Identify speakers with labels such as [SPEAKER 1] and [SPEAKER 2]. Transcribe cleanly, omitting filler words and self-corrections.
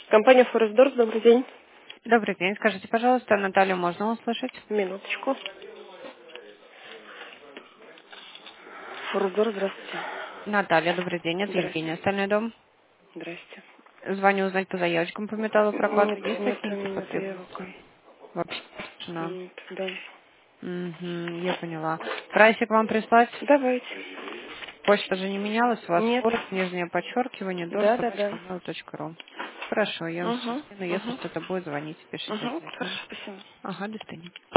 [SPEAKER 1] Компания Форестдорс, добрый день.
[SPEAKER 2] Добрый день. Скажите, пожалуйста, Наталью можно услышать?
[SPEAKER 1] Минуточку. Форестдорс, здравствуйте.
[SPEAKER 2] Наталья, добрый день. Это
[SPEAKER 1] Здрасте.
[SPEAKER 2] Евгения, Остальной дом.
[SPEAKER 1] Здрасте.
[SPEAKER 2] Звоню узнать по заявочкам по металлопрокату.
[SPEAKER 1] Нет,
[SPEAKER 2] Есть
[SPEAKER 1] нет у
[SPEAKER 2] какие-нибудь
[SPEAKER 1] меня заявок.
[SPEAKER 2] потребности? Вообще тишина.
[SPEAKER 1] Нет, да.
[SPEAKER 2] Угу, я поняла. Прайсик вам прислать?
[SPEAKER 1] Давайте.
[SPEAKER 2] Почта же не менялась у вас?
[SPEAKER 1] Нет.
[SPEAKER 2] Форест, нижнее подчеркивание,
[SPEAKER 1] Да, да, да.
[SPEAKER 2] dorsa.mail.ru. Хорошо, я вам сейчас
[SPEAKER 1] Угу,
[SPEAKER 2] скину. Если
[SPEAKER 1] угу.
[SPEAKER 2] что-то будет, звоните, пишите
[SPEAKER 1] Угу.
[SPEAKER 2] обязательно.
[SPEAKER 1] Хорошо, спасибо.
[SPEAKER 2] Ага, до свидания.